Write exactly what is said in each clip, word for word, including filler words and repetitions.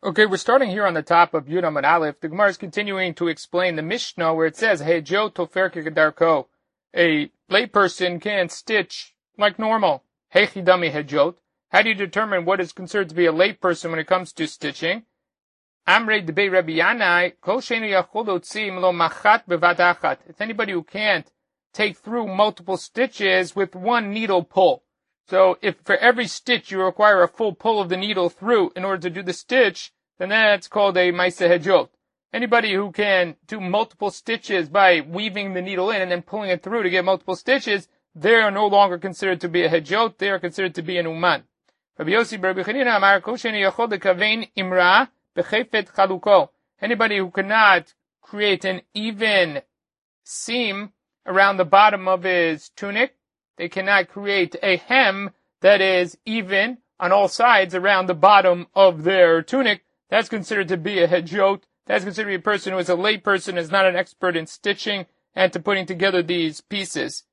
Okay, we're starting here on the top of Yud Amud Aleph. The Gemara is continuing to explain the Mishnah where it says, Hejot tofer kedarko. A layperson can stitch like normal. Hechidami hejot. How do you determine what is considered to be a layperson when it comes to stitching? Amrei debei Rabbi Yanai, kol sheinu yachol lotzi lo machat bevat achat. It's anybody who can't take through multiple stitches with one needle pull. So if for every stitch you require a full pull of the needle through in order to do the stitch, then that's called a Maaseh Hejot. Anybody who can do multiple stitches by weaving the needle in and then pulling it through to get multiple stitches, they are no longer considered to be a Hejot, they are considered to be an Uman. Rabbi Yossi bar Rabbi Chanina amar kol she'enu yachol lekavein imra bechefet chaluko. Anybody who cannot create an even seam around the bottom of his tunic, they cannot create a hem that is even on all sides around the bottom of their tunic. That's considered to be a hejot. That's considered to be a person who is a lay person, is not an expert in stitching and to putting together these pieces.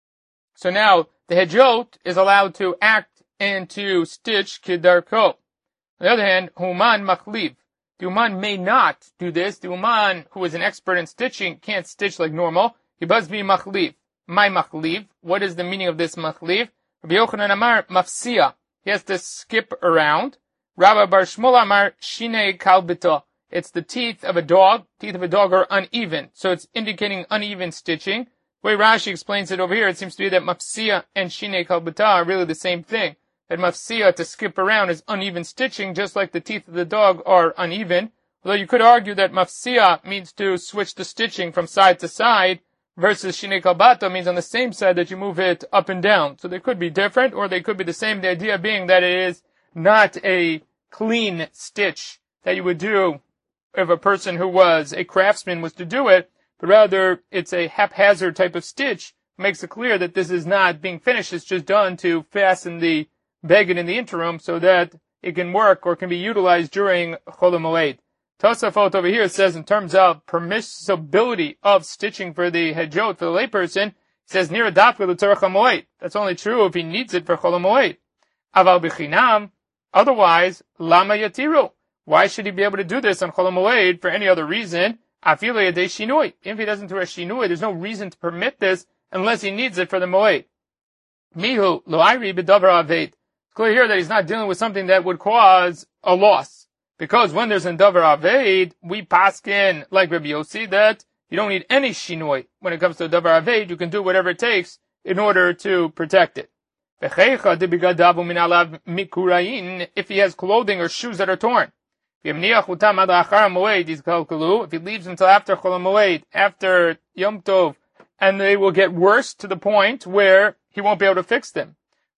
So now the hejot is allowed to act and to stitch kedarko. On the other hand, human machliv. The uman may not do this. The uman who is an expert in stitching can't stitch like normal. He must be machliv. My machliv. What is the meaning of this machliv? Rabbi Yochanan Amar mafsia. He has to skip around. Rabbi Bar Shmuel Amar shinei kalbito. It's the teeth of a dog. Teeth of a dog are uneven, so it's indicating uneven stitching. The way Rashi explains it over here, it seems to be that mafsia and shinei kalbito are really the same thing. That mafsia, to skip around, is uneven stitching, just like the teeth of the dog are uneven. Although you could argue that mafsia means to switch the stitching from side to side, versus shinei kalbato means on the same side that you move it up and down. So they could be different, or they could be the same. The idea being that it is not a clean stitch that you would do if a person who was a craftsman was to do it, but rather it's a haphazard type of stitch. It makes it clear that this is not being finished. It's just done to fasten the beged in the interim so that it can work or can be utilized during Chol HaMoed. Tosafot over here says in terms of permissibility of stitching for the hejot, for the layperson, it says near a dafka l'tzorach hamoed. That's only true if he needs it for Chol HaMoed. Aval b'chinam, otherwise, lama yatiru. Why should he be able to do this on Chol HaMoed for any other reason? Afilu yadei shinui. If he doesn't do a shinui, there's no reason to permit this unless he needs it for the moed. Mihu lo ayri b'davar aved. It's clear here that he's not dealing with something that would cause a loss. Because when there's an davar aved, we paskin, like Rabbi Yossi, that you don't need any shinoi. When it comes to a davar aved, you can do whatever it takes in order to protect it. If he has clothing or shoes that are torn. If he leaves until after Chol HaMoed, after Yom Tov, and they will get worse to the point where he won't be able to fix them.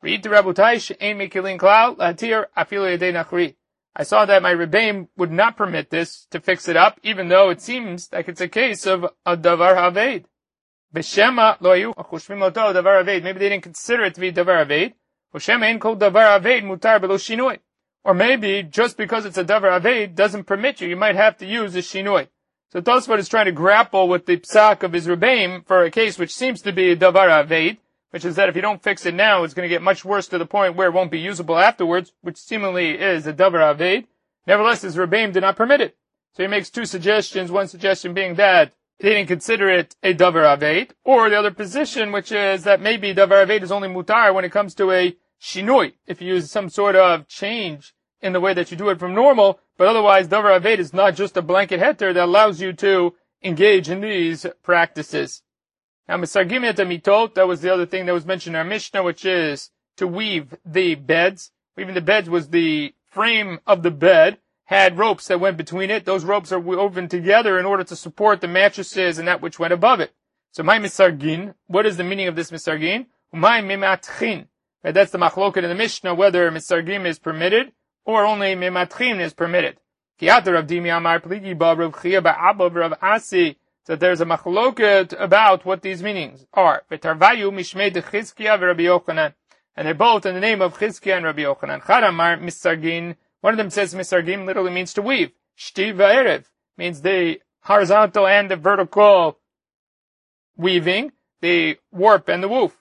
I saw that my Rebbeim would not permit this to fix it up, even though it seems like it's a case of a davar haved. B'shema lo hayu choshvim oto davar haved. Maybe they didn't consider it to be davar haved. B'shema ein kol davar haved mutar belo shinui. Or maybe just because it's a davar haved doesn't permit you. You might have to use a shinui. So Tosfot is trying to grapple with the psak of his Rebbeim for a case which seems to be a davar haved, which is that if you don't fix it now, it's going to get much worse to the point where it won't be usable afterwards, which seemingly is a davar aved. Nevertheless, his Rebbeim did not permit it. So he makes two suggestions, one suggestion being that they didn't consider it a davar aved, or the other position, which is that maybe davar aved is only mutar when it comes to a shinui, if you use some sort of change in the way that you do it from normal, but otherwise davar aved is not just a blanket heter that allows you to engage in these practices. Now, Misargim et mitot, that was the other thing that was mentioned in our Mishnah, which is to weave the beds. Weaving the beds was the frame of the bed, had ropes that went between it. Those ropes are woven together in order to support the mattresses and that which went above it. So, my Misargin, what is the meaning of this Misargin? My mimatchin. Right, that's the machloket in the Mishnah, whether Misargim is permitted or only mimatchin is permitted. Kiyatar Rav Dimi Amar Pligi Ba Rav Chia Ba'abav Rav Asi. So there's a machloket about what these meanings are. V'tarvayu mishmei de Chizkiya v'Rabbi Yochanan. And they're both in the name of Chizkiya and Rabbi Yochanan. Charamar misargin. One of them says misargin literally means to weave. Shti v'erev means the horizontal and the vertical weaving, the warp and the woof.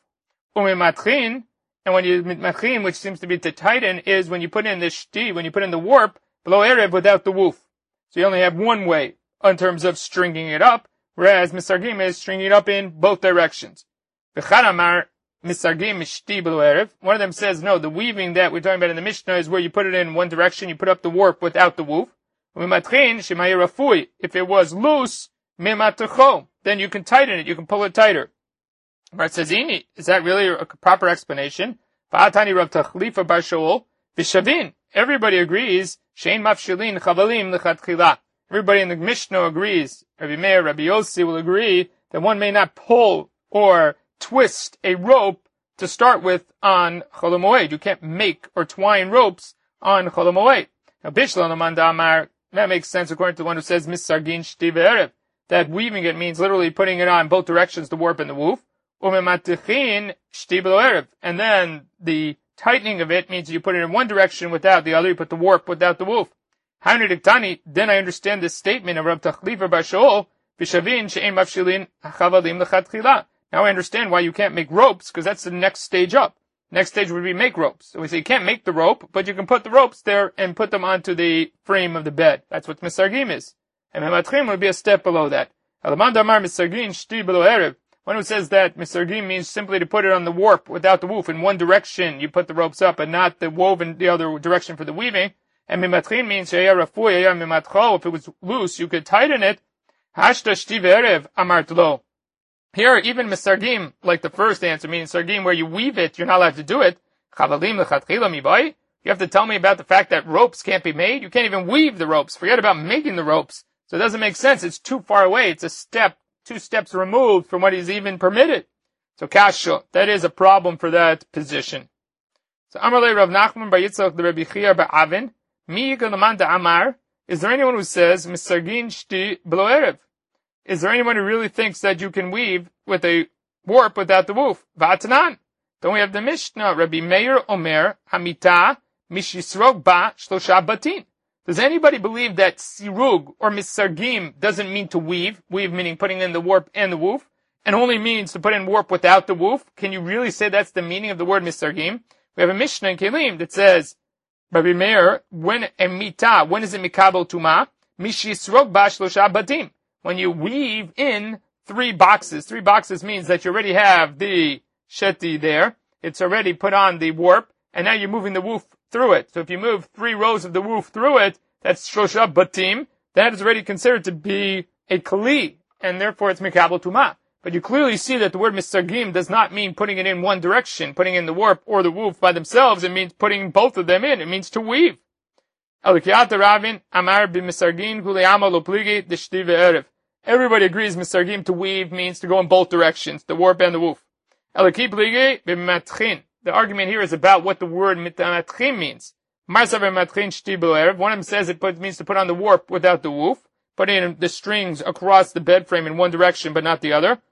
Umimatchin, and when you matchin, which seems to be to tighten, is when you put in the shti, when you put in the warp, below erev without the woof. So you only have one way in terms of stringing it up, whereas misargim is stringing it up in both directions. One of them says, no, the weaving that we're talking about in the Mishnah is where you put it in one direction, you put up the warp without the woof. If it was loose, then you can tighten it, you can pull it tighter. It says, is that really a proper explanation? Everybody agrees, everybody in the Mishnah agrees, Rabbi Meir, Rabbi Yossi will agree that one may not pull or twist a rope to start with on Chol HaMoed. You can't make or twine ropes on Chol HaMoed. Now, Bishlan Amanda Amar, that makes sense according to the one who says Misargin Shti Ve'erev, that weaving it means literally putting it on both directions, the warp and the woof. Umematechin Shti Be'erev, and then the tightening of it means you put it in one direction without the other, you put the warp without the woof. Hainu then I understand this statement of Rab Tachlifa Bar Shaul, B'shavin she'en mafshilin hachavalim l'chatchila. Now I understand why you can't make ropes, because that's the next stage up. Next stage would be make ropes. So we say you can't make the rope, but you can put the ropes there and put them onto the frame of the bed. That's what misargim is. And mematchim would be a step below that. Alaman damar misargim shti below erev. One who says that misargim means simply to put it on the warp without the woof. In one direction you put the ropes up and not the woven the other direction for the weaving. And mematchim means sheya rafu sheya mematcho. If it was loose, you could tighten it. Hashta shti ve'erev amart lo. Here, even misargim, like the first answer, meaning sargim where you weave it, you're not allowed to do it. Chavalim lechatchila mibai. You have to tell me about the fact that ropes can't be made. You can't even weave the ropes. Forget about making the ropes. So it doesn't make sense. It's too far away. It's a step, two steps removed from what is even permitted. So kasha, that is a problem for that position. So Amarle Rav Nachman bar Yitzchak the Rabbi Chia bar Avin, mi yigalaman da Amar. Is there anyone who says misargin shti below erev? Is there anyone who really thinks that you can weave with a warp without the woof? Va'atanan. Then we have the Mishnah, Rabbi Meir Omer, Hamita, Mishisrog ba shlosha batin. Does anybody believe that sirug or misargim doesn't mean to weave? Weave meaning putting in the warp and the woof, and only means to put in warp without the woof? Can you really say that's the meaning of the word misargim? We have a Mishnah in Kelim that says, Rabbi Meir, when a mita, when is it mikabel tuma? Mishisrog ba shlosha batim. When you weave in three boxes, three boxes means that you already have the sheti there. It's already put on the warp, and now you're moving the woof through it. So if you move three rows of the woof through it, that's shlosha batim. That is already considered to be a kli, and therefore it's mikabel tuma. But you clearly see that the word misargim does not mean putting it in one direction, putting in the warp or the woof by themselves. It means putting both of them in. It means to weave. Everybody agrees misargim to weave means to go in both directions, the warp and the woof. The argument here is about what the word mitmatchim means. One of them says it means to put on the warp without the woof, putting in the strings across the bed frame in one direction but not the other.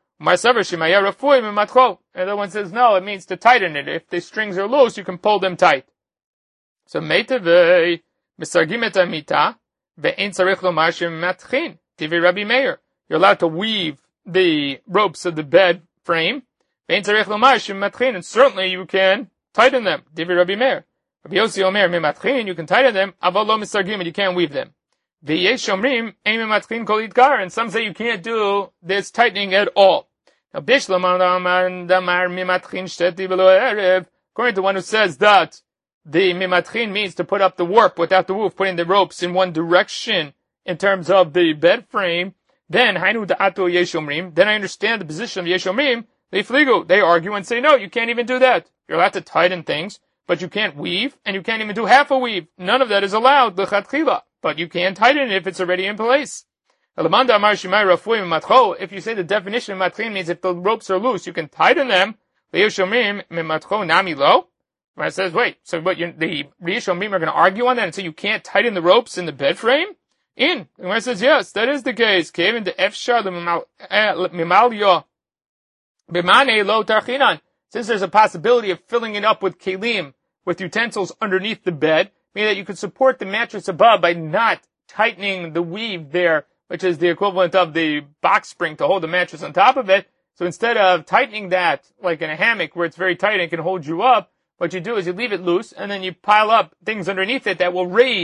The other one says no, it means to tighten it. If the strings are loose, you can pull them tight. So meitavei misargim et amita ve'en tzarich lomar shematchin. Divi Rabbi Meir. You're allowed to weave the ropes of the bed frame. And certainly you can tighten them. Divi Rabbi Meir. Rabbi Yossi Omer, you can tighten them, aval lo misargim, and you can't weave them. And some say you can't do this tightening at all. Now, according to one who says that the mimatchin means to put up the warp without the woof, putting the ropes in one direction in terms of the bed frame, then hainu da'ato yeshomrim, then I understand the position of yeshomrim. They fligu, they argue and say, no, you can't even do that. You're allowed to tighten things, but you can't weave, and you can't even do half a weave. None of that is allowed, l'chatchila, but you can tighten it if it's already in place. If you say the definition of matchin means if the ropes are loose, you can tighten them, yeshomrim mimatcho nami lo. It says, wait, so what, you, the yeshomrim are going to argue on that and say you can't tighten the ropes in the bed frame? In. And it says, yes, that is the case. Since there's a possibility of filling it up with kelim, with utensils underneath the bed, meaning that you could support the mattress above by not tightening the weave there, which is the equivalent of the box spring to hold the mattress on top of it. So instead of tightening that, like in a hammock where it's very tight and can hold you up, what you do is you leave it loose and then you pile up things underneath it that will raise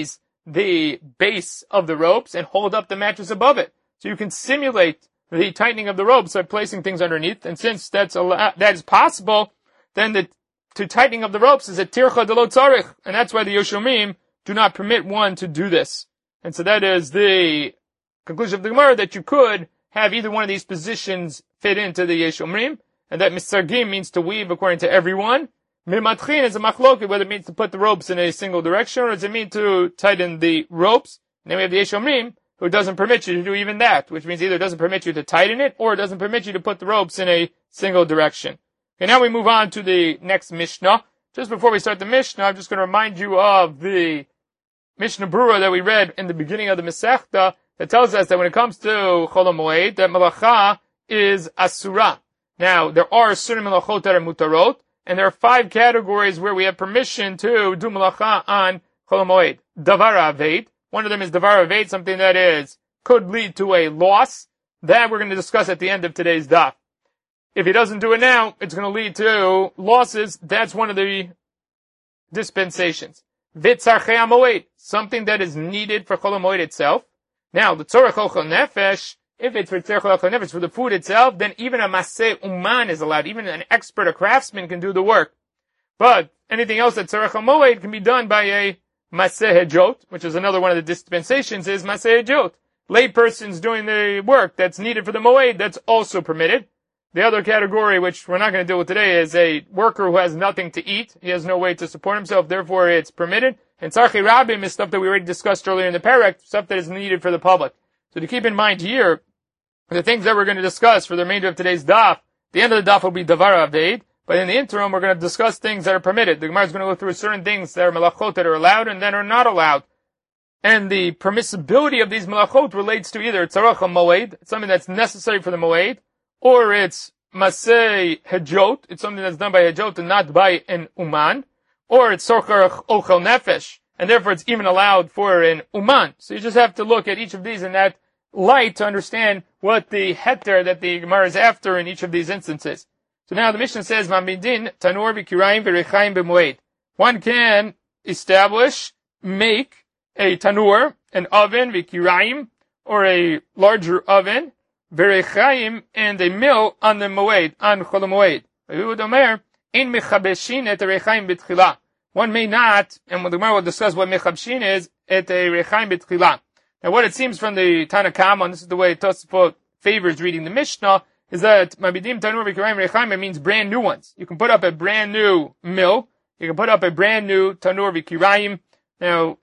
the base of the ropes and hold up the mattress above it. So you can simulate the tightening of the ropes by placing things underneath. And since that's a, that is possible, then the to tightening of the ropes is a tircha de lo tzarich, and that's why the Yoshomim do not permit one to do this. And so that is the conclusion of the Gemara, that you could have either one of these positions fit into the Yeshomrim, and that misargim means to weave according to everyone. Mimatchin is a machloket, whether it means to put the ropes in a single direction, or does it mean to tighten the ropes. And then we have the Yeshomrim, who doesn't permit you to do even that, which means either it doesn't permit you to tighten it, or it doesn't permit you to put the ropes in a single direction. Okay, now we move on to the next Mishnah. Just before we start the Mishnah, I'm just going to remind you of the Mishnah Brura that we read in the beginning of the Masechta that tells us that when it comes to Chol HaMoed, that Malacha is Asura. Now, there are certain Malachot that are Mutarot, and there are five categories where we have permission to do Malacha on Chol HaMoed. Davar Aved. One of them is Davar Aved, something that is, could lead to a loss. That we're going to discuss at the end of today's daf. If he doesn't do it now, it's going to lead to losses. That's one of the dispensations. Vitzarchei HaMoed, something that is needed for Chol HaMoed itself. Now, the Tzorech Ochel Nefesh, if it's for Tzorech Ochel Nefesh, for the food itself, then even a Maseh Uman is allowed. Even an expert, a craftsman, can do the work. But anything else that Tzorech HaMoed can be done by a Maseh Hejot, which is another one of the dispensations, is Maseh Hejot. Lay persons doing the work that's needed for the Moed, that's also permitted. The other category, which we're not going to deal with today, is a worker who has nothing to eat. He has no way to support himself, therefore it's permitted. And Tzarchei Rabim is stuff that we already discussed earlier in the parak, stuff that is needed for the public. So to keep in mind here, the things that we're going to discuss for the remainder of today's daf, the end of the daf will be Davar Aved, but in the interim we're going to discuss things that are permitted. The Gemara is going to go through certain things that are malachot that are allowed and that are not allowed. And the permissibility of these malachot relates to either Tzarech HaMoed, something that's necessary for the Moed, or it's Maseh Hejot, it's something that's done by Hejot and not by an Uman, or it's Tzorech Ochel Nefesh, and therefore it's even allowed for an Uman. So you just have to look at each of these in that light to understand what the heter that the Gemara is after in each of these instances. So now the Mishnah says, Mamidin, Tanur v'kirayim v'rechaim b'moed. One can establish, make a tanur, an oven, v'kirayim, or a larger oven, Verechaim, and a mill on the Moed, on Chol HaMoed. Yehud Omer, in mechabeshin et rechaim b'tchila. One may not, and the Gemara will discuss what mechabeshin is, et rechaim b'tchila. Now what it seems from the Tanna Kama, and this is the way Tosafot favors reading the Mishnah, is that Mabidim Tanur v'kirayim rechaim, it means brand new ones. You can put up a brand new mill, you can put up a brand new Tanur v'kirayim. Now,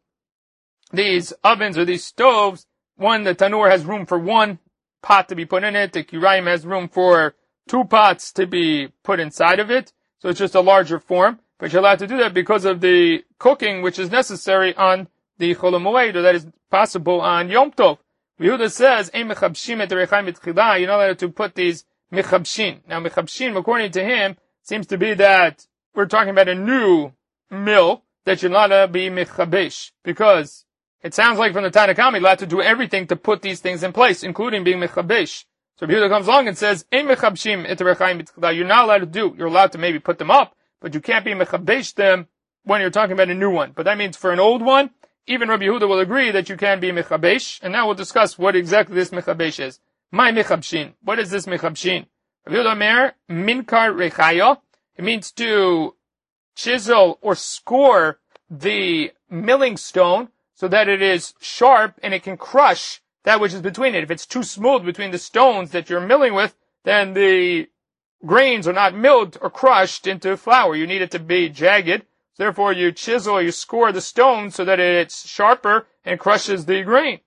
these ovens or these stoves, one, the Tanur has room for one pot to be put in it. The Kirayim has room for two pots to be put inside of it. So it's just a larger form. But you're allowed to do that because of the cooking which is necessary on the Chol HaMoed, or that is possible on Yom Tov. Yehuda says, Ein mechabshim et rechaim b'tchila. You're not allowed to put these mechabshin. Now mechabshin, according to him, seems to be that we're talking about a new mill that you're not allowed to be mechabesh. Because it sounds like from the Tanna Kama, you're allowed to do everything to put these things in place, including being mechabesh. So Yehuda comes along and says, Ein mechabshim et rechaim b'tchila. You're not allowed to do. You're allowed to maybe put them up, but you can't be mechabesh them when you're talking about a new one. But that means for an old one, even Rabbi Yehuda will agree that you can be mechabesh. And now we'll discuss what exactly this mechabesh is. My mechabshin. What is this mechabshin? Rabbi Yehuda Omer, minkar rechayo. It means to chisel or score the milling stone so that it is sharp and it can crush that which is between it. If it's too smooth between the stones that you're milling with, then the grains are not milled or crushed into flour. You need it to be jagged. Therefore, you chisel or you score the stone so that it's sharper and crushes the grain.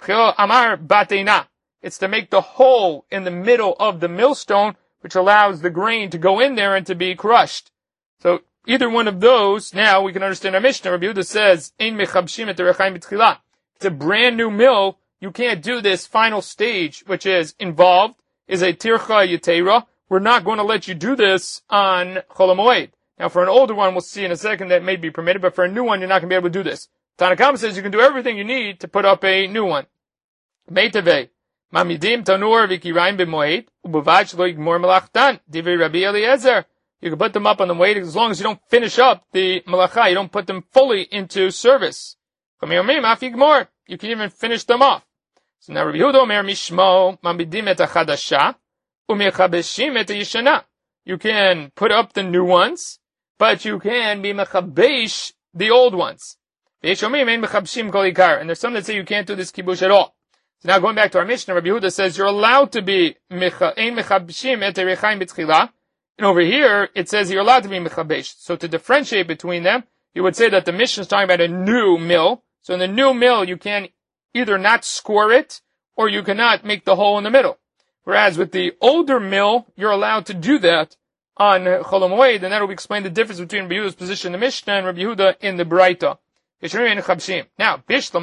Amar batena. It's to make the hole in the middle of the millstone, which allows the grain to go in there and to be crushed. So either one of those, now we can understand our Mishnah. Rabbi Yehuda says, Ein mechabshim et rechaim b'tchila. It's a brand new mill. You can't do this final stage, which is involved, is a tircha yetera. We're not going to let you do this on Chol HaMoed. Now for an older one, we'll see in a second that may be permitted, but for a new one, you're not going to be able to do this. Tanna Kama says you can do everything you need to put up a new one. Meitave. Mamidim tanur v'kirayim b'moed, u'bavad shelo yigmor melachtan, divrei Rabbi Eliezer. You can put them up on the moed as long as you don't finish up the malacha. You don't put them fully into service. You can even finish them off. So now Rabbi Yehuda Omer Mishmo Mamidim et Achadasha Umechabeshim et Yishana. You can put up the new ones, but you can be mechabesh the old ones. And there's some that say you can't do this kibush at all. So now going back to our Mishnah, Rabbi Yehuda says you're allowed to be mechabeshim et rechaim b'tchila, and over here it says you're allowed to be mechabesh. So to differentiate between them, you would say that the Mishnah is talking about a new mill. So in the new mill, you can either not score it, or you cannot make the hole in the middle. Whereas with the older mill, you're allowed to do that on Chol HaMoed, and that will explain the difference between Rabbi Yehuda's position in the Mishnah and Rabbi Yehuda in the Braita. Now,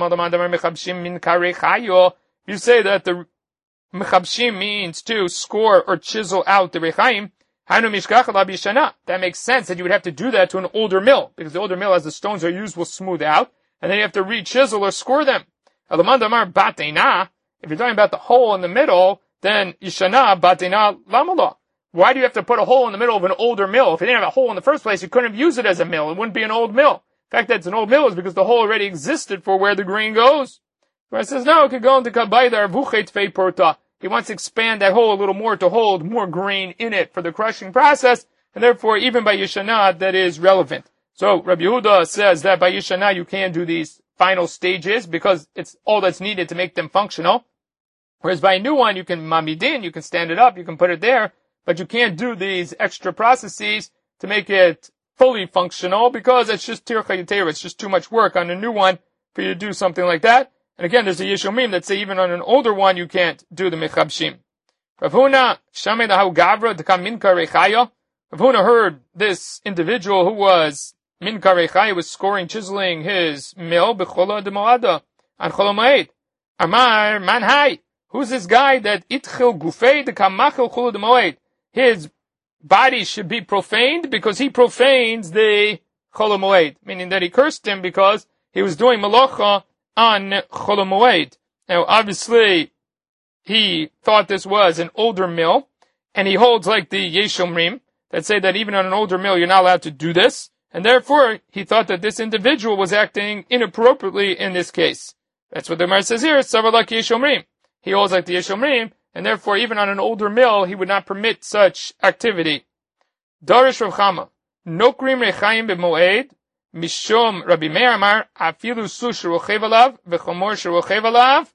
you say that the mechabshim means to score or chisel out the rechaim. That makes sense that you would have to do that to an older mill, because the older mill, as the stones are used, will smooth out, and then you have to re-chisel or score them. If you're talking about the hole in the middle, then yishana batena lamala. Why do you have to put a hole in the middle of an older mill? If you didn't have a hole in the first place, you couldn't have used it as a mill. It wouldn't be an old mill. The fact that it's an old mill is because the hole already existed for where the grain goes. So it says, no, it could go into kabayda arvuchet fei porta. He wants to expand that hole a little more to hold more grain in it for the crushing process, and therefore even by Yishana that is relevant. So Rabbi Yehuda says that by Yishana you can do these final stages because it's all that's needed to make them functional. Whereas by a new one you can mamidin, you can stand it up, you can put it there, but you can't do these extra processes to make it fully functional because it's just tircha yetera, it's just too much work on a new one for you to do something like that. And again, there's a Yeshomim that say even on an older one you can't do the mechabshim. Rav Huna Shamei Lahu Gavra Dekam Minka Rechaya. Rav Huna heard this individual who was Minka Rechaya was scoring, chiseling his mill b'chola demoada on Chol HaMoed. Amar Manhai. Who's this guy that itchil gufei dekam machil chola demoed? His body should be profaned because he profanes the Chol HaMoed, meaning that he cursed him because he was doing malacha on Chol HaMoed. Now, obviously, he thought this was an older mill, and he holds like the Yeshomrim that say that even on an older mill you're not allowed to do this, and therefore he thought that this individual was acting inappropriately in this case. That's what the Gemara says here, Savalak Yeshomrim. He holds like the Yeshomrim, and therefore even on an older mill he would not permit such activity. Darish Rav Chama, Nokrim Rechayim b'moed, Mishom Rabbi Meir Amar, Afilu Su sherochev alav, v'chomor sherochev alav,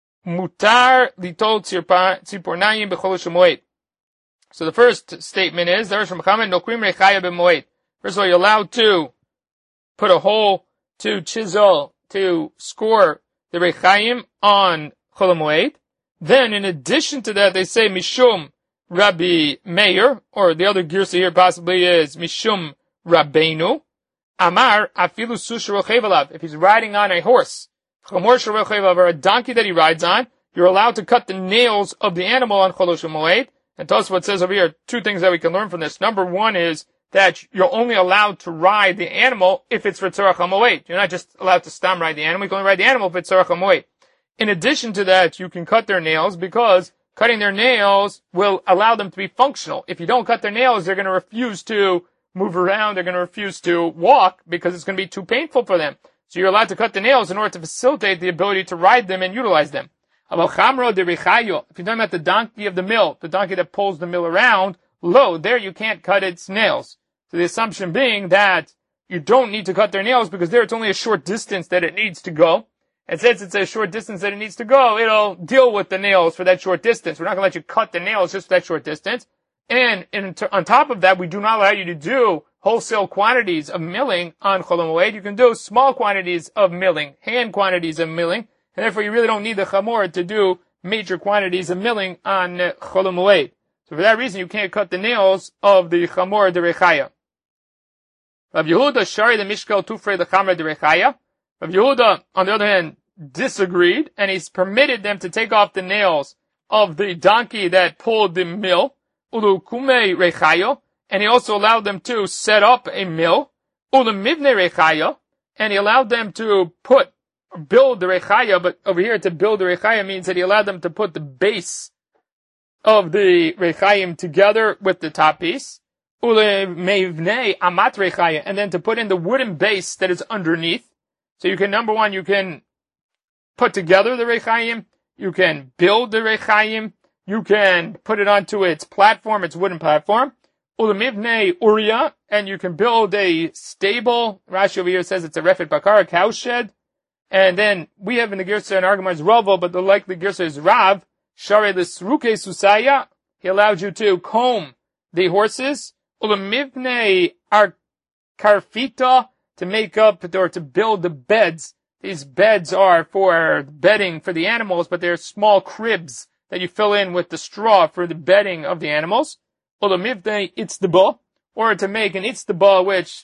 Mutar litol tzipornayim b'chol shemoed. So the first statement is, Darish Rav Chama, Nokrim Rechayim b'moed. First of all, you're allowed to put a hole, to chisel, to score the Rechayim on Chol HaMoed. Then, in addition to that, they say Mishum Rabbi Meir, or the other girsa here possibly is Mishum Rabbeinu. Amar Afilu Su sherochev alav. If he's riding on a horse, Chamor sherochev alav, or a donkey that he rides on, you're allowed to cut the nails of the animal on Chol HaMoed. And Tosfot says over here two things that we can learn from this. Number one is that you're only allowed to ride the animal if it's for Tzorach HaMoed. You're not just allowed to stam ride the animal. You can only ride the animal if it's Tzorach HaMoed. In addition to that, you can cut their nails because cutting their nails will allow them to be functional. If you don't cut their nails, they're going to refuse to move around. They're going to refuse to walk because it's going to be too painful for them. So you're allowed to cut the nails in order to facilitate the ability to ride them and utilize them. If you're talking about the donkey of the mill, the donkey that pulls the mill around, lo, there you can't cut its nails. So the assumption being that you don't need to cut their nails because there it's only a short distance that it needs to go. And since it's a short distance that it needs to go, it'll deal with the nails for that short distance. We're not going to let you cut the nails just for that short distance. And in, on top of that, we do not allow you to do wholesale quantities of milling on Chol HaMoed. You can do small quantities of milling, hand quantities of milling, and therefore you really don't need the chamor to do major quantities of milling on Chol HaMoed. So for that reason, you can't cut the nails of the chamor derechaya. Rav Yehuda shari the mishkel tufrei the chamor derechaya. Rav Yehuda, on the other hand, disagreed, and he's permitted them to take off the nails of the donkey that pulled the mill, ulu kume rechayo, and he also allowed them to set up a mill, ulu mivne rechayo, and he allowed them to put, build the rechaya, but over here to build the rechaya means that he allowed them to put the base of the rechayim together with the top piece, ulu mivne amat rechaya, and then to put in the wooden base that is underneath. So you can, number one, you can put together the Rechayim, you can build the Rechayim, you can put it onto its platform, its wooden platform, Ulamivne Uriah, and you can build a stable. Rashi over here says it's a Refet Bakar, a cow shed. And then we have in the Girsa and Argamar is Ravo, but the likely Girsa is Rav, Share Lisruke Susaya. He allowed you to comb the horses. Ulamivne Arkarfita, to make up or to build the beds. These beds are for bedding for the animals, but they're small cribs that you fill in with the straw for the bedding of the animals. Ulamivne Itztaba, or to make an Itztaba, which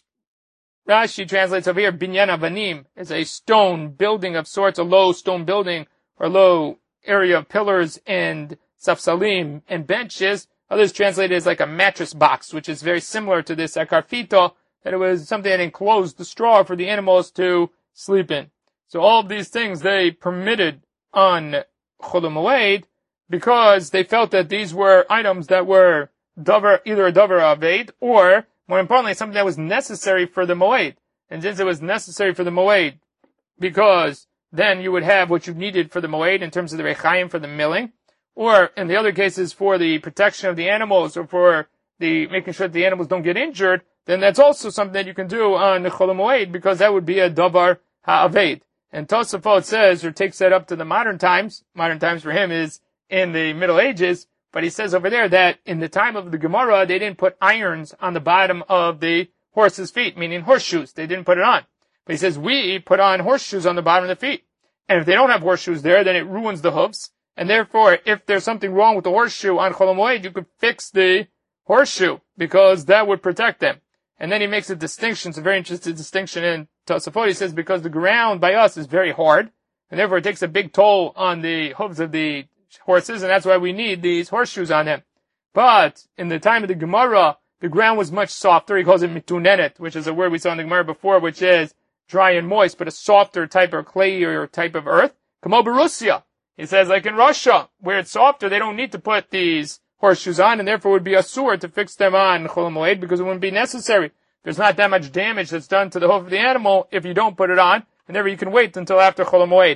Rashi translates over here, Binyan Avanim, is a stone building of sorts, a low stone building, or low area of pillars and safsalim and benches. Others translate it as like a mattress box, which is very similar to this akarfito, that it was something that enclosed the straw for the animals to sleep in. So all of these things they permitted on Chol Moed because they felt that these were items that were davar, either a davar aved, or more importantly, something that was necessary for the Moed. And since it was necessary for the Moed, because then you would have what you needed for the Moed in terms of the Rechayim for the milling, or in the other cases for the protection of the animals, or for the making sure that the animals don't get injured, then that's also something that you can do on Chol Moed, because that would be a davar ha'aved. And Tosafot says, or takes that up to the modern times, modern times for him is in the Middle Ages, but he says over there that in the time of the Gemara, they didn't put irons on the bottom of the horse's feet, meaning horseshoes. They didn't put it on. But he says, we put on horseshoes on the bottom of the feet. And if they don't have horseshoes there, then it ruins the hoofs. And therefore, if there's something wrong with the horseshoe on Chol Moed, you could fix the horseshoe, because that would protect them. And then he makes a distinction, it's a very interesting distinction in Tosafot. He says, because the ground by us is very hard, and therefore it takes a big toll on the hooves of the horses, and that's why we need these horseshoes on them. But in the time of the Gemara, the ground was much softer. He calls it mitunenet, which is a word we saw in the Gemara before, which is dry and moist, but a softer type of clay or type of earth. Kamo Borussia. He says, like in Russia, where it's softer, they don't need to put these horseshoes on, and therefore it would be asur to fix them on Chol Moed, because it wouldn't be necessary. There's not that much damage that's done to the hoof of the animal if you don't put it on, and therefore you can wait until after Chol Moed.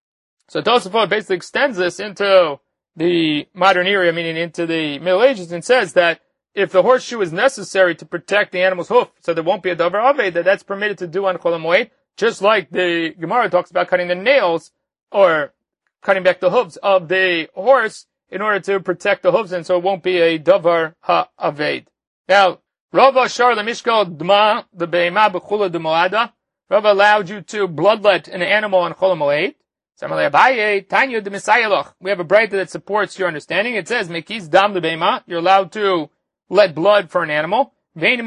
So Tosafot basically extends this into the modern era, meaning into the Middle Ages, and says that if the horseshoe is necessary to protect the animal's hoof, so there won't be a davar aved, that that's permitted to do on Chol Moed, just like the Gemara talks about cutting the nails, or cutting back the hooves of the horse in order to protect the hooves, and so it won't be a davar ha'aved. Now, Rava shar lemishkal dma the beima b'chula demoada. Rava allowed you to bloodlet an animal on Chol Moed. We have a brayta that supports your understanding. It says, Mekiz dam lebeima, you're allowed to let blood for an animal. And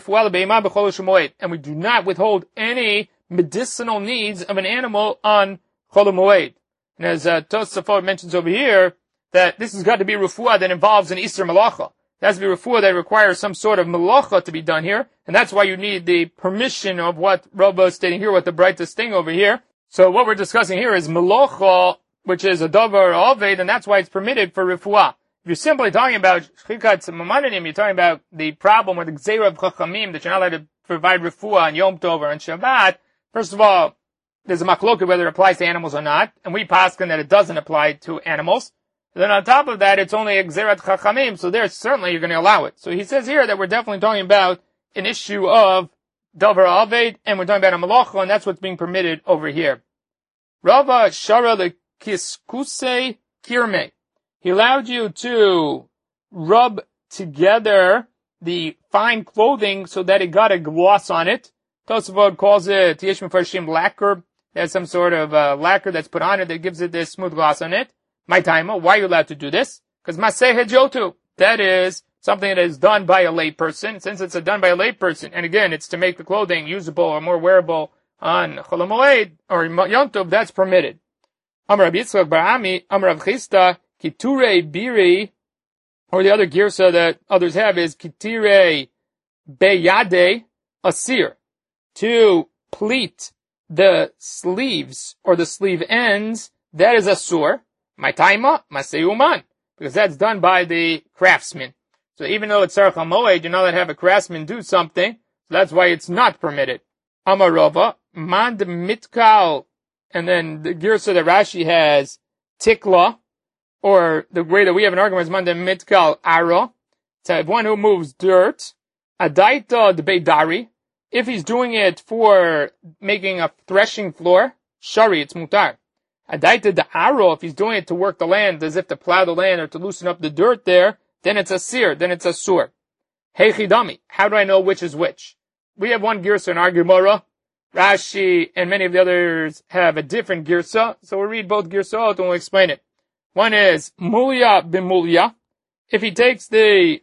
we do not withhold any medicinal needs of an animal on Chol Moed. And as uh, Tosafot mentions over here, that this has got to be refuah that involves an Isser Malacha. It has to be refuah that requires some sort of malacha to be done here. And that's why you need the permission of what Rava is stating here, what the brayta is stating over here. So what we're discussing here is melacha, which is a davar aved, and that's why it's permitted for refuah. If you're simply talking about shchikat mamananim, you're talking about the problem with the gzeira of chachamim, that you're not allowed to provide refuah on Yom Tov or on Shabbat. First of all, there's a machloket whether it applies to animals or not, and we paskin that it doesn't apply to animals. And then on top of that, it's only a gzerat chachamim, so there certainly you're going to allow it. So he says here that we're definitely talking about an issue of davar aved, and we're talking about a malacha, and that's what's being permitted over here. Rava shara the kiskuse kirme. He allowed you to rub together the fine clothing so that it got a gloss on it. Tosafot calls it Yesh Mefarshim lacquer. There's some sort of uh, lacquer that's put on it that gives it this smooth gloss on it. My timer, why are you allowed to do this? Because maseh hejotu. That is something that is done by a lay person. Since it's done by a lay person, and again, it's to make the clothing usable or more wearable on Chol Moed or Yom Tov, that's permitted. Amar Rabbi Yitzchak bar Ami, Amar Rav Chisda, Kiture Biri, or the other girsa that others have is Kitire Beyade Asir, to pleat the sleeves or the sleeve ends, that is asur. My taima, maseuman, because that's done by the craftsman. So even though it's Tzarech HaMoed, you're not allowed to have a craftsman do something, so that's why it's not permitted. Amar Rava, man de mitkal, and then the girsa that Rashi has, tikla, or the way that we have an argument is man de mitkal aro, so one who moves dirt, adaita de beidari, if he's doing it for making a threshing floor, shari, it's mutar. Adaita de aro, if he's doing it to work the land, as if to plow the land or to loosen up the dirt there, then it's a seer, then it's a sur. Hey chidami, how do I know which is which? We have one girsa in our Gemara. Rashi and many of the others have a different girsa, so we'll read both girsot and we'll explain it. One is mulya bimulya. If he takes the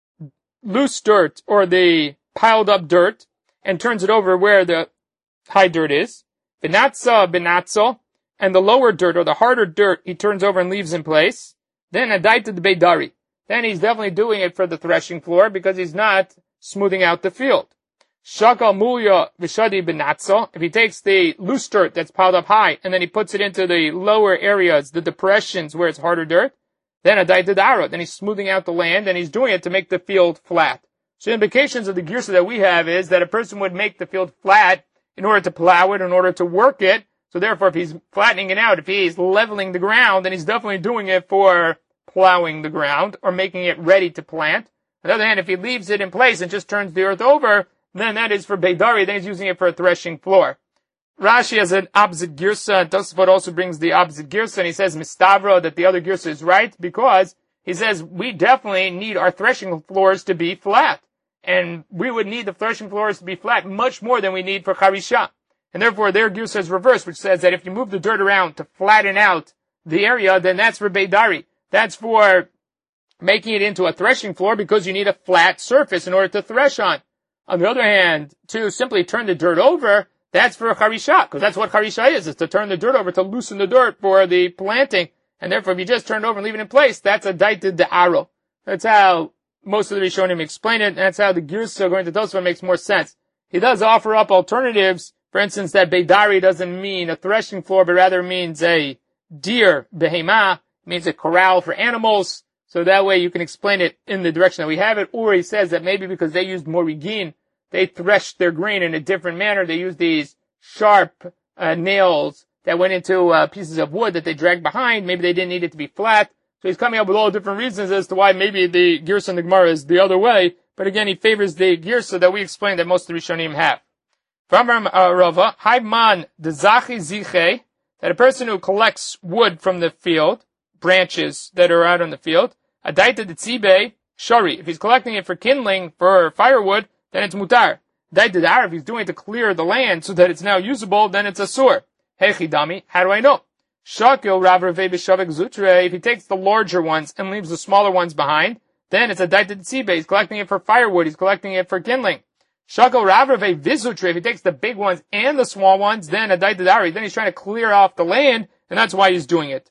loose dirt or the piled up dirt and turns it over where the high dirt is, binatza binatzo, and the lower dirt or the harder dirt he turns over and leaves in place, then adaita de beidari. Then he's definitely doing it for the threshing floor because he's not smoothing out the field. Shakal mulya v'shadi benatzo. If he takes the loose dirt that's piled up high and then he puts it into the lower areas, the depressions where it's harder dirt, then adaita daro. Then he's smoothing out the land and he's doing it to make the field flat. So the implications of the girsa that we have is that a person would make the field flat in order to plow it, in order to work it. So therefore, if he's flattening it out, if he's leveling the ground, then he's definitely doing it for plowing the ground or making it ready to plant. On the other hand, if he leaves it in place and just turns the earth over, then that is for beidari, then he's using it for a threshing floor. Rashi has an opposite girsa, and Tosafot also brings the opposite girsa, and he says mistavro, that the other girsa is right, because he says we definitely need our threshing floors to be flat. And we would need the threshing floors to be flat much more than we need for charisha. And therefore their girsa is reversed, which says that if you move the dirt around to flatten out the area, then that's for beidari. That's for making it into a threshing floor because you need a flat surface in order to thresh on. On the other hand, to simply turn the dirt over, that's for charisha, because that's what charisha is, is to turn the dirt over, to loosen the dirt for the planting. And therefore, if you just turn it over and leave it in place, that's a daita de aro. That's how most of the Rishonim explain it, and that's how the girsa going to Tosafot makes more sense. He does offer up alternatives. For instance, that beidari doesn't mean a threshing floor, but rather means a deer, behema, means a corral for animals. So that way you can explain it in the direction that we have it. Or he says that maybe because they used morigin, they threshed their grain in a different manner. They used these sharp uh, nails that went into uh, pieces of wood that they dragged behind. Maybe they didn't need it to be flat. So he's coming up with all different reasons as to why maybe the girsa in the Gemara is the other way. But again, he favors the girsa that we explained that most of the Rishonim have. From Rava, Haiman the zachi ziche, that a person who collects wood from the field, branches that are out on the field, adaita de tzibe shari. If he's collecting it for kindling, for firewood, then it's mutar. Adaita de ar, if he's doing it to clear the land so that it's now usable, then it's a sur. Hechidami, how do I know? Shakil rav revei b'shavek zutre. If he takes the larger ones and leaves the smaller ones behind, then it's adaita de tzibe. He's collecting it for firewood. He's collecting it for kindling. Shakil rav revei vizutre. If he takes the big ones and the small ones, then adaita de ari. Then he's trying to clear off the land, and that's why he's doing it.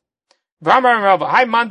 Someone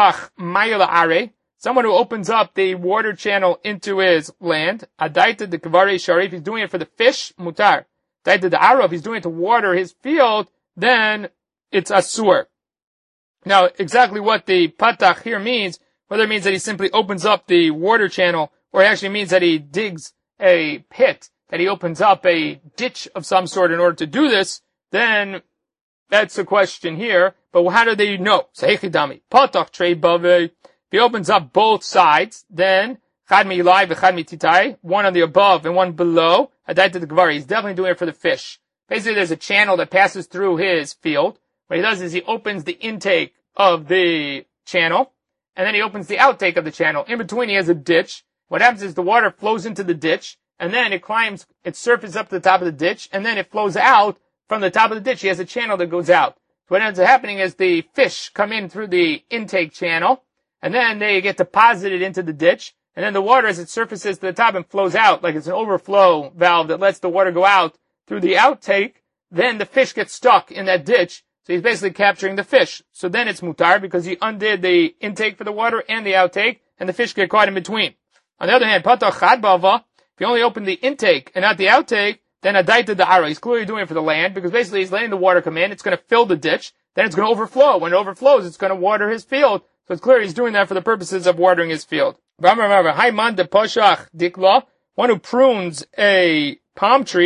who opens up the water channel into his land, adaita de kavare sharif, he's doing it for the fish, mutar. Adaita de aro, if he's doing it to water his field, then it's asur. Now, exactly what the patach here means, whether it means that he simply opens up the water channel, or it actually means that he digs a pit, that he opens up a ditch of some sort in order to do this, then that's the question here. But how do they know? Seichidami. Patach trei bave. If he opens up both sides, then chad mi'ilai v'chad mi'titai, one on the above and one below, adaita de gvari. He's definitely doing it for the fish. Basically, there's a channel that passes through his field. What he does is he opens the intake of the channel, and then he opens the outtake of the channel. In between, he has a ditch. What happens is the water flows into the ditch, and then it climbs its surface up to the top of the ditch, and then it flows out from the top of the ditch. He has a channel that goes out. So what ends up happening is the fish come in through the intake channel, and then they get deposited into the ditch, and then the water, as it surfaces to the top and flows out, like it's an overflow valve that lets the water go out through the outtake, then the fish gets stuck in that ditch. So he's basically capturing the fish. So then it's mutar because he undid the intake for the water and the outtake, and the fish get caught in between. On the other hand, patach chad bava, if you only open the intake and not the outtake, then adaita de ara. He's clearly doing it for the land because basically he's letting the water come in. It's going to fill the ditch. Then it's going to overflow. When it overflows, it's going to water his field. So it's clear he's doing that for the purposes of watering his field. One who prunes a palm tree,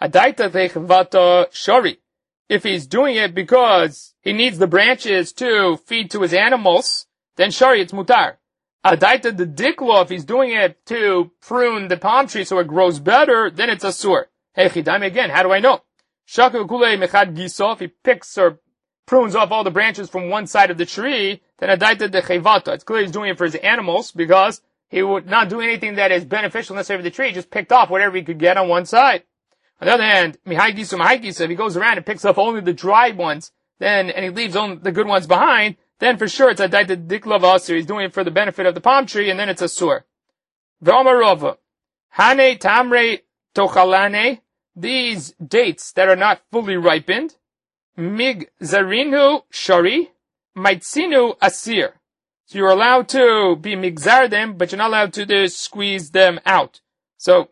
Adaita techvata shari. If he's doing it because he needs the branches to feed to his animals, then shari, it's mutar. Adaita the diklo, if he's doing it to prune the palm tree so it grows better, then it's asur. Hey, chidami again, how do I know? Shaka kule mechad giso, if he picks or prunes off all the branches from one side of the tree, then adaita de chevata. It's clear he's doing it for his animals because he would not do anything that is beneficial necessarily for the tree, he just picked off whatever he could get on one side. On the other hand, mihai giso, mihai giso, if he goes around and picks up only the dry ones, then, and he leaves only the good ones behind, then for sure it's adaita dikla v'asur. He's doing it for the benefit of the palm tree, and then it's asur. V'omarova. Hane tamre tochalane. These dates that are not fully ripened. Mig zarinu shari. Maitzinu asir. So you're allowed to be migzar them, but you're not allowed to just squeeze them out. So,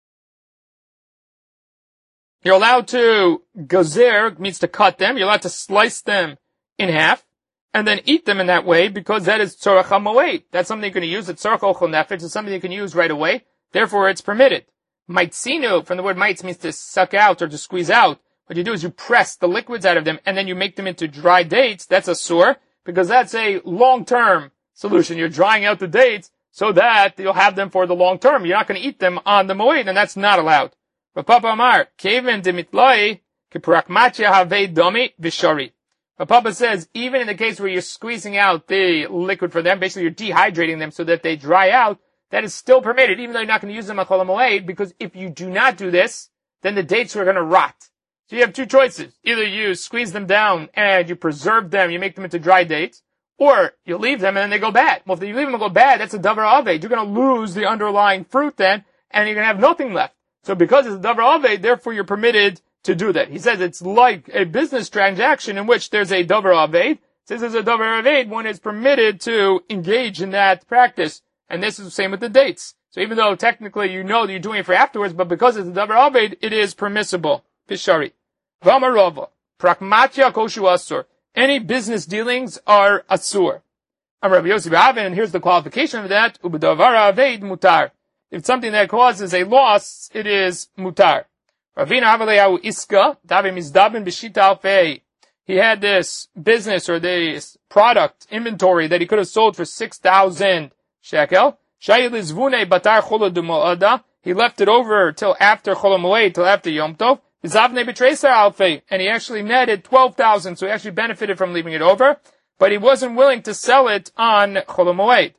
you're allowed to gazer, means to cut them. You're allowed to slice them in half, and then eat them in that way, because that is tzorach hamoed. That's something you can use. It's tzorach ochel nefesh. It's something you can use right away. Therefore, it's permitted. Maitzinu, from the word maitz, means to suck out or to squeeze out. What you do is you press the liquids out of them, and then you make them into dry dates. That's a sur, because that's a long-term solution. You're drying out the dates so that you'll have them for the long term. You're not going to eat them on the moed, and that's not allowed. But Papa Amar, Kevin demitloi, kiprakmatya have domi vishari. But Papa says, even in the case where you're squeezing out the liquid for them, basically you're dehydrating them so that they dry out, that is still permitted, even though you're not going to use them at Chol HaMoed, because if you do not do this, then the dates are going to rot. So you have two choices. Either you squeeze them down and you preserve them, you make them into dry dates, or you leave them and then they go bad. Well, if you leave them and go bad, that's a davar aved. You're going to lose the underlying fruit then, and you're going to have nothing left. So because it's a davar aved, therefore you're permitted to do that. He says it's like a business transaction in which there's a davar aved. Since there's a davar aved, one is permitted to engage in that practice. And this is the same with the dates. So even though technically you know that you're doing it for afterwards, but because it's a davar aved, it is permissible. Pishari. Vamarova. Prakmatya koshu asur. Any business dealings are asur. I'm Rabbi Yossi B'Avin, and here's the qualification of that. U'b'davar aved mutar. If it's something that causes a loss, it is mutar. Ravina Havaleyahu Iska, Davi Mizdabin B'shita Alfei. He had this business or this product inventory that he could have sold for six thousand shekel. Shayil Izvune Batar Chola Dumoada. He left it over till after Chol HaMoed, till after Yom Tov. Zavne B'treser Alfei. And he actually netted twelve thousand, so he actually benefited from leaving it over. But he wasn't willing to sell it on Chol HaMoed.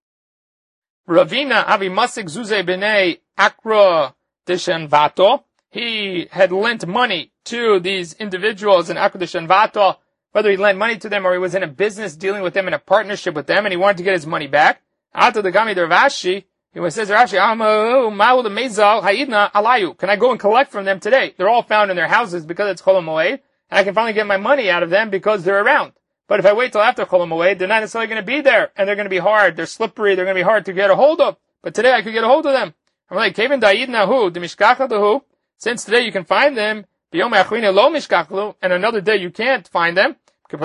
Ravina Avi Masik Zuze B'nei Akra Deshanvato. He had lent money to these individuals in Akra Deshanvato, whether he lent money to them or he was in a business dealing with them, in a partnership with them, and he wanted to get his money back. After the Gami Dervashi, he says, Rashi, Alayu. Can I go and collect from them today? They're all found in their houses because it's Chol HaMoed, and I can finally get my money out of them because they're around. But if I wait till after Chol HaMoed, they're not necessarily going to be there, and they're going to be hard, they're slippery, they're going to be hard to get a hold of. But today I could get a hold of them. I'm like, Kevin Da'idnahu, Dimishkachadahu. Since today you can find them, and another day you can't find them,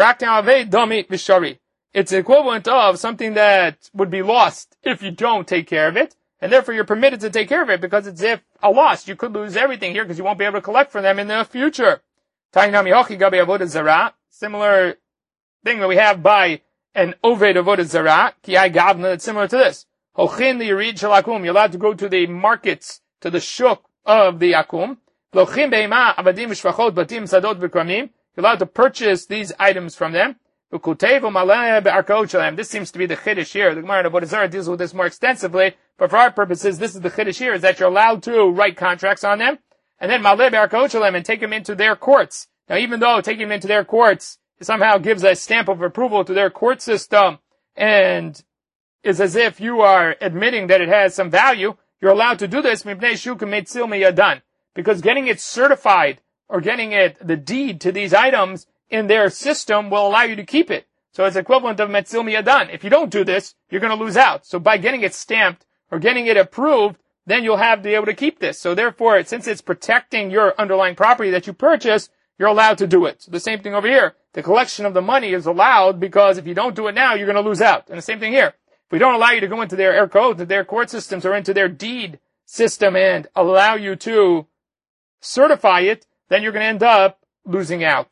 it's the equivalent of something that would be lost if you don't take care of it, and therefore you're permitted to take care of it because it's if a loss. You could lose everything here because you won't be able to collect from them in the future. Similar thing that we have by an Oved Avodah Zarah, Kiyai Gavna, that's similar to this. You're allowed to go to the markets, to the shuk of the Akum. You're allowed to purchase these items from them. This seems to be the chiddush here. The Gemara of Avodah Zarah deals with this more extensively, but for our purposes, this is the chiddush here, is that you're allowed to write contracts on them, and then maleh be'arkaot shalem, and take them into their courts. Now, even though taking them into their courts somehow gives a stamp of approval to their court system, and is as if you are admitting that it has some value, you're allowed to do this, because getting it certified, or getting it, the deed to these items in their system will allow you to keep it. So it's equivalent of metzil miyadan. If you don't do this, you're going to lose out. So by getting it stamped, or getting it approved, then you'll have to be able to keep this. So therefore, since it's protecting your underlying property that you purchase, you're allowed to do it. So the same thing over here. The collection of the money is allowed because if you don't do it now, you're going to lose out. And the same thing here. If we don't allow you to go into their air code, to their court systems, or into their deed system and allow you to certify it, then you're going to end up losing out.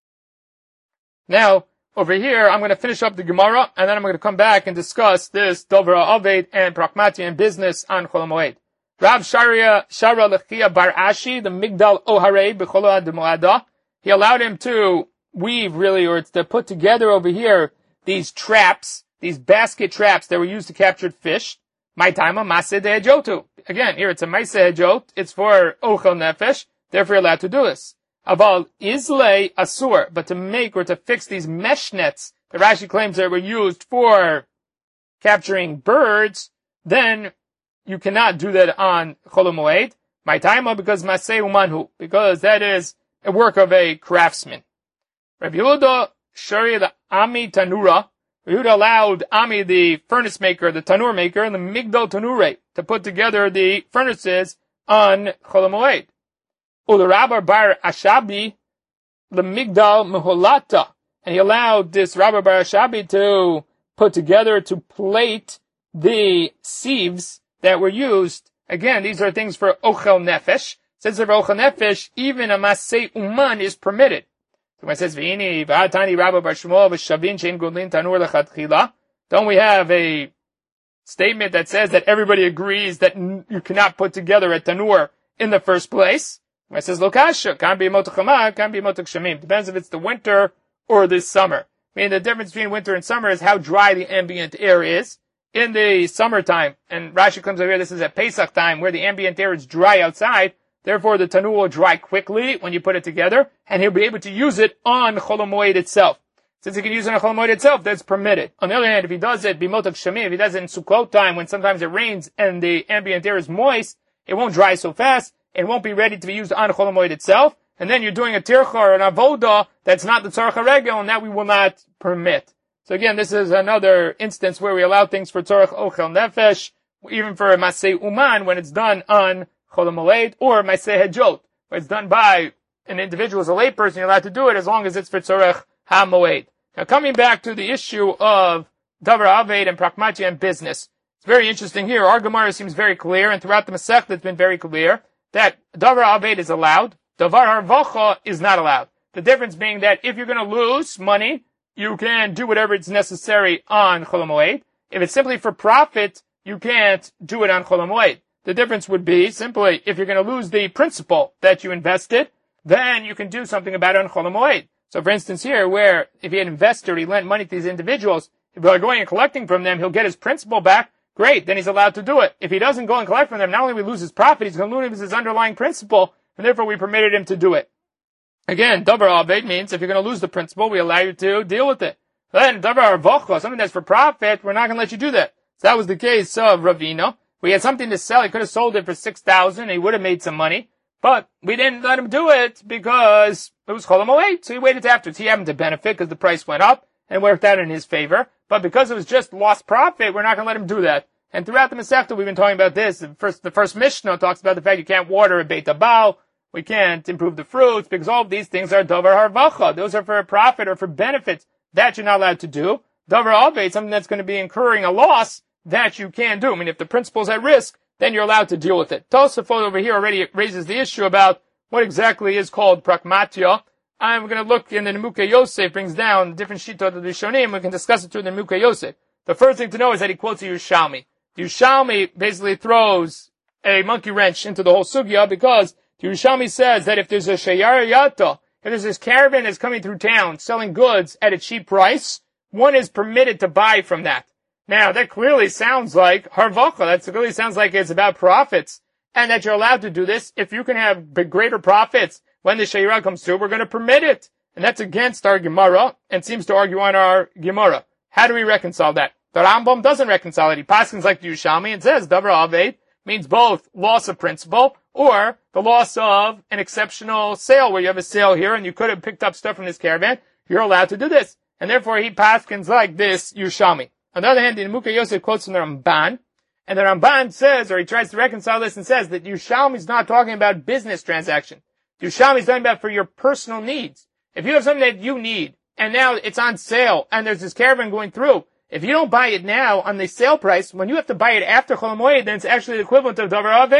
Now, over here, I'm going to finish up the Gemara, and then I'm going to come back and discuss this Dover Aved and Pragmatia and business on Chol HaMoed. Rav Sharia Shara Lechia Bar Ashi, the Migdal Oharei B'Chol HaDemoada, he allowed him to weave, really, or to put together over here these traps, these basket traps that were used to capture fish. My time of Maseh de Hejotu. Again, here it's a Maseh Hejot, it's for Ochel Nefesh, therefore you're allowed to do this. Aval Islay Asur, but to make or to fix these mesh nets that Rashi claims that were used for capturing birds, then you cannot do that on Chol HaMoed. My time, because Maseh Umanhu, because that is a work of a craftsman. Rabbi Yehuda Shari the Ami Tanura, Rabbi Yehuda allowed Ami, the furnace maker, the tanur maker, and the Migdal Tanure to put together the furnaces on Chol HaMoed. Ul-Rabbar Bar Ashabi, the Migdal Meholata, and he allowed this Rabbar Bar Ashabi to put together, to plate the sieves that were used. Again, these are things for Ochel Nefesh. Since they're for Ochel Nefesh, even a Maseh Uman is permitted. So when it says, V'ini v'atani Rabbar Bar Shmuel v'shavin shein godlin tanur lechatchila, don't we have a statement that says that everybody agrees that you cannot put together a tanur in the first place? When it says lokasha, can be motochama, can be motokshemim. Depends if it's the winter or the summer. I mean, the difference between winter and summer is how dry the ambient air is. In the summertime, and Rashi comes over here, this is at Pesach time, where the ambient air is dry outside, therefore the tanur will dry quickly when you put it together, and he'll be able to use it on Chol HaMoed itself. Since he can use it on Chol HaMoed itself, that's permitted. On the other hand, if he does it, bimotok shemim, if he does it in Sukkot time, when sometimes it rains and the ambient air is moist, it won't dry so fast, it won't be ready to be used on Chol HaMoed itself, and then you're doing a tircha or an avoda that's not the tzarech haregel, and that we will not permit. So again, this is another instance where we allow things for tzarech ochel nefesh, even for a maseh uman when it's done on Chol HaMoed, or maseh hejot, where it's done by an individual as a layperson, you're allowed to do it as long as it's for tzarech hamoed. Now coming back to the issue of davar aved and pragmatia and business, it's very interesting here. Our Gemara seems very clear, and throughout the Masechta it's been very clear that davar aved is allowed, davar harvacha is not allowed. The difference being that if you're going to lose money, you can do whatever is necessary on Chol HaMoed. If it's simply for profit, you can't do it on Chol HaMoed. The difference would be simply, if you're going to lose the principal that you invested, then you can do something about it on Chol HaMoed. So for instance here, where if he had invested, he lent money to these individuals, if they're going and collecting from them, he'll get his principal back, great, then he's allowed to do it. If he doesn't go and collect from them, not only will he lose his profit, he's going to lose his underlying principal, and therefore we permitted him to do it. Again, davar aved means if you're going to lose the principal, we allow you to deal with it. Then davar harvacha, something that's for profit, we're not going to let you do that. So that was the case of Ravina. We had something to sell. He could have sold it for six thousand dollars. He would have made some money. But we didn't let him do it because it was Chol HaMoed. So he waited till afterwards. He happened to benefit because the price went up and worked out in his favor. But because it was just lost profit, we're not going to let him do that. And throughout the Masechta, we've been talking about this. The first, the first Mishnah talks about the fact you can't water a Beit Abal. We can't improve the fruits because all of these things are davar harvacha. Those are for a profit or for benefits that you're not allowed to do. Davar aved, something that's going to be incurring a loss, that you can do. I mean, if the principal's at risk, then you're allowed to deal with it. Tosafot over here already raises the issue about what exactly is called pragmatia. I'm going to look in the Nemukei Yosef, brings down different shittot of the Rishonim. We can discuss it through the Nemukei Yosef. The first thing to know is that he quotes a Yerushalmi. The Yerushalmi basically throws a monkey wrench into the whole sugya because the Yerushalmi says that if there's a shayar yata, if there's this caravan that's coming through town selling goods at a cheap price, one is permitted to buy from that. Now, that clearly sounds like harvacha. That clearly sounds like it's about profits, and that you're allowed to do this. If you can have greater profits when the shayira comes through, we're going to permit it. And that's against our Gemara, and seems to argue on our Gemara. How do we reconcile that? The Rambam doesn't reconcile it. He paskins like the Yerushalmi and says davar aved means both loss of principal or the loss of an exceptional sale, where you have a sale here and you could have picked up stuff from this caravan. You're allowed to do this. And therefore he paskins like this Yerushalmi. On the other hand, the Nemukei Yosef quotes from the Ramban, and the Ramban says, or he tries to reconcile this and says, that Yerushalmi is not talking about business transaction. Yerushalmi is talking about for your personal needs. If you have something that you need, and now it's on sale, and there's this caravan going through, if you don't buy it now on the sale price, when you have to buy it after Chol HaMoed, then it's actually the equivalent of davar aved.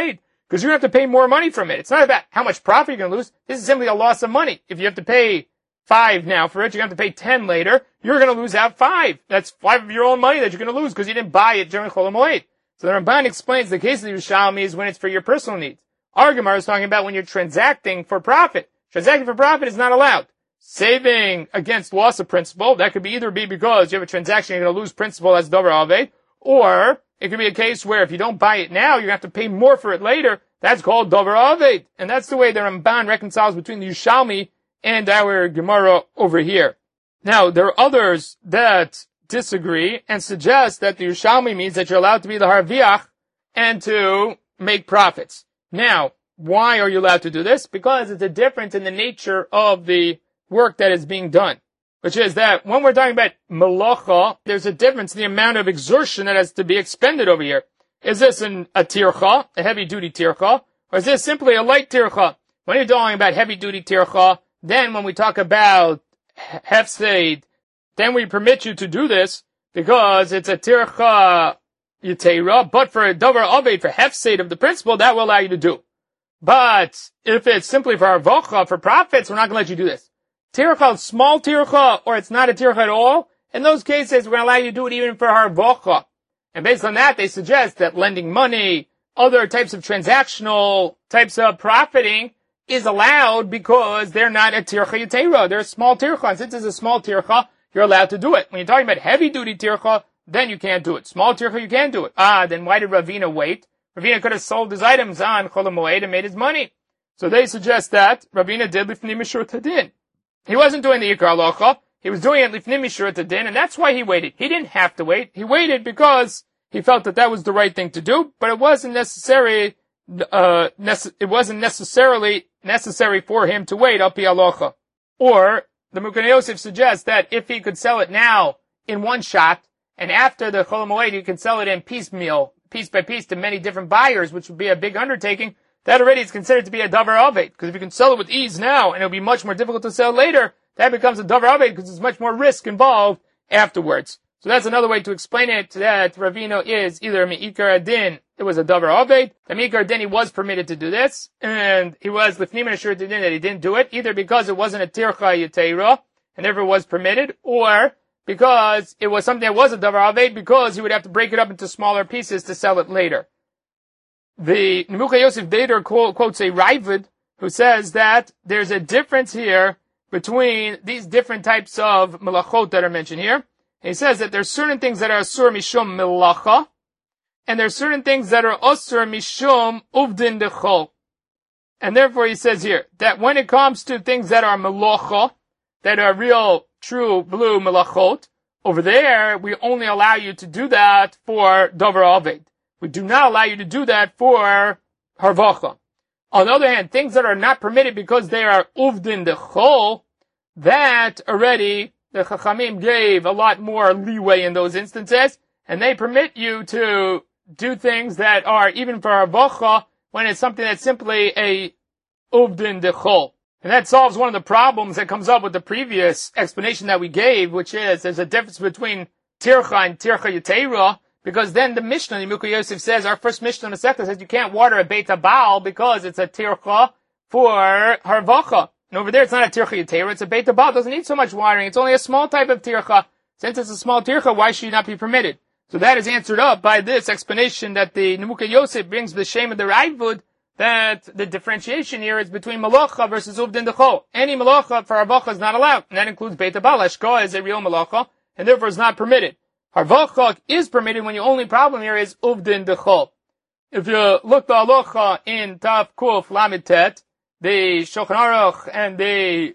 because you're going to have to pay more money from it. It's not about how much profit you're going to lose. This is simply a loss of money. If you have to pay five now for it, you're going to have to pay ten later. You're going to lose out five. That's five of your own money that you're going to lose because you didn't buy it during Chol HaMoed. So the Ramban explains the case of the Yerushalmi is when it's for your personal needs. Our Gemara is talking about when you're transacting for profit. Transacting for profit is not allowed. Saving against loss of principal, that could be either be because you have a transaction, you're going to lose principal as Dover Aved, or it could be a case where if you don't buy it now, you're going to have to pay more for it later. That's called Dover Aved. And that's the way the Ramban reconciles between the Yerushalmi and our Gemara over here. Now, there are others that disagree and suggest that the Yerushalmi means that you're allowed to be the Harviach and to make profits. Now, why are you allowed to do this? Because it's a difference in the nature of the work that is being done. Which is that when we're talking about melacha, there's a difference in the amount of exertion that has to be expended over here. Is this an, a tircha, a heavy-duty tircha, or is this simply a light tircha? When you're talking about heavy-duty tircha, then when we talk about hefseid, then we permit you to do this because it's a tircha yitera, but for a davar aved, for hefseid of the principal, that will allow you to do. But if it's simply for harvacha, for profits, we're not going to let you do this. Tircha, small tircha, or it's not a tircha at all, in those cases, we're going to allow you to do it even for harvacha. And based on that, they suggest that lending money, other types of transactional types of profiting is allowed because they're not a tircha yitera. They're a small tircha. And since it's a small tircha, you're allowed to do it. When you're talking about heavy-duty tircha, then you can't do it. Small tircha, you can do it. Ah, then why did Ravina wait? Ravina could have sold his items on Chol HaMoed and made his money. So they suggest that Ravina did lifnim mishur tadin. He wasn't doing the Ikar Halacha. He was doing it lifnim mishur tadin, and that's why he waited. He didn't have to wait. He waited because he felt that that was the right thing to do, but it wasn't necessary, uh, nece- it wasn't necessarily necessary for him to wait up halacha. Or, the Mukane Yosef suggests that if he could sell it now in one shot, and after the Chol HaMoed he could sell it in piecemeal, piece by piece to many different buyers, which would be a big undertaking, that already is considered to be a davar aved. Because if you can sell it with ease now, and it'll be much more difficult to sell later, that becomes a davar aved because there's much more risk involved afterwards. So that's another way to explain it, that Ravino is either Me'ikar Adin, it was a davar aved, the Me'ikar Adin he was permitted to do this, and he was lifnim mishur tadin that he didn't do it, either because it wasn't a tircha yiteira, and therefore was permitted, or because it was something that was a davar aved, because he would have to break it up into smaller pieces to sell it later. The Nemucha Yosef Dater quotes a Raavad who says that there's a difference here between these different types of melachot that are mentioned here. And he says that there's certain things that are asur mishum melacha, and there's certain things that are asur mishum uvdin dechol. And therefore he says here, that when it comes to things that are melacha, that are real, true, blue melachot, over there, we only allow you to do that for davar aved. We do not allow you to do that for harvacha. On the other hand, things that are not permitted because they are uvdin dechol, that already the Chachamim gave a lot more leeway in those instances, and they permit you to do things that are even for harvacha when it's something that's simply a uvdin dechol. And that solves one of the problems that comes up with the previous explanation that we gave, which is there's a difference between tircha and tircha yiteira, because then the Mishnah, Nemucha Yosef says, our first Mishnah in the Masechta says you can't water a Beit HaBaal because it's a tircha for harvacha. And over there it's not a tircha yiteira, it's a Beit HaBaal. It doesn't need so much watering. It's only a small type of tircha. Since it's a small tircha, why should you not be permitted? So that is answered up by this explanation that the Nemucha Yosef brings the shame of the Raavad, that the differentiation here is between malacha versus uvdin dechol. Any malacha for harvacha is not allowed, and that includes Beit HaBaal. Hashkah is a real malacha, and therefore is not permitted. Harvacha is permitted when the only problem here is uvdin dechol. If you look the halacha in Tav Kuf Lamed Tet, the Shulchan Aruch and the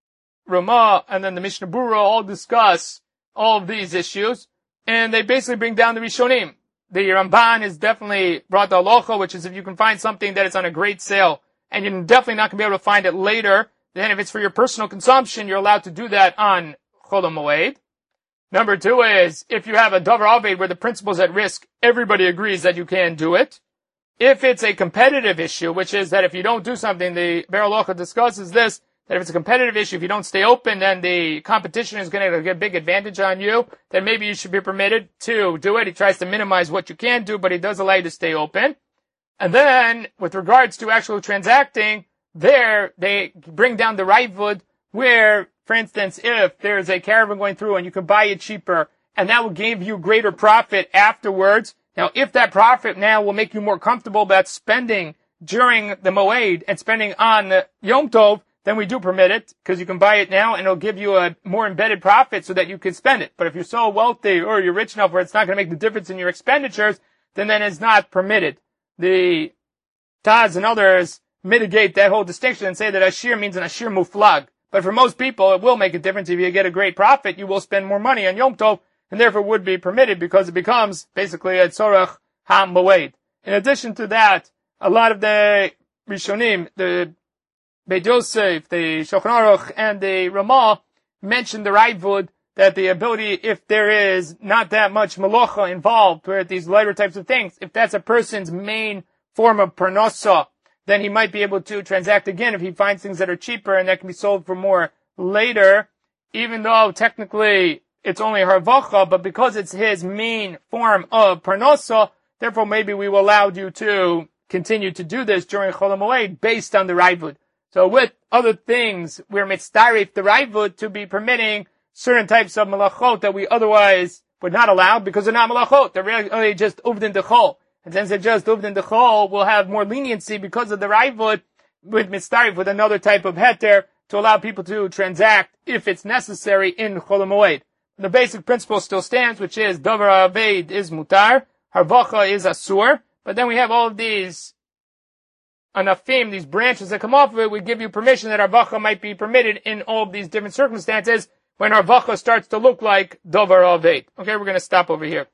Ramah and then the Mishnah Berurah all discuss all of these issues, and they basically bring down the Rishonim. The Ramban is definitely brought the halacha, which is if you can find something that is on a great sale, and you're definitely not going to be able to find it later, then if it's for your personal consumption, you're allowed to do that on Chol HaMoed. Number two is, if you have a davar aved where the principal is at risk, everybody agrees that you can do it. If it's a competitive issue, which is that if you don't do something, the Be'er Halacha discusses this, that if it's a competitive issue, if you don't stay open, then the competition is going to get a big advantage on you, then maybe you should be permitted to do it. He tries to minimize what you can do, but he does allow you to stay open. And then, with regards to actual transacting, there, they bring down the Raivud, where, for instance, if there's a caravan going through and you can buy it cheaper, and that will give you greater profit afterwards. Now, if that profit now will make you more comfortable about spending during the Moed and spending on Yom Tov, then we do permit it, because you can buy it now and it'll give you a more embedded profit so that you can spend it. But if you're so wealthy or you're rich enough where it's not going to make the difference in your expenditures, then then it's not permitted. The Taz and others mitigate that whole distinction and say that Ashir means an Ashir Muflag. But for most people, it will make a difference. If you get a great profit, you will spend more money on Yom Tov, and therefore would be permitted because it becomes basically a Tzorach HaMoed. In addition to that, a lot of the Rishonim, the Beit Yosef, the Shulchan Aruch, and the Ramah mention the Raivud, that the ability, if there is not that much malacha involved, where these lighter types of things, if that's a person's main form of parnasa, then he might be able to transact again if he finds things that are cheaper and that can be sold for more later, even though technically it's only harvacha, but because it's his main form of parnasa, therefore maybe we will allow you to continue to do this during Chol HaMoed based on the Raivud. So with other things, we're mitzdarif the Raivud to be permitting certain types of malachot that we otherwise would not allow because they're not malachot. They're really just uvdin dechol. And since they're just uvdin dechol, we'll have more leniency because of the Raivud with mitzdarif with another type of heter to allow people to transact if it's necessary in Chol HaMoed. The basic principle still stands, which is davar aveid is mutar, harvacha is asur, but then we have all of these anafim, these branches that come off of it. We give you permission that harvacha might be permitted in all of these different circumstances when harvacha starts to look like davar aveid. Okay, we're going to stop over here.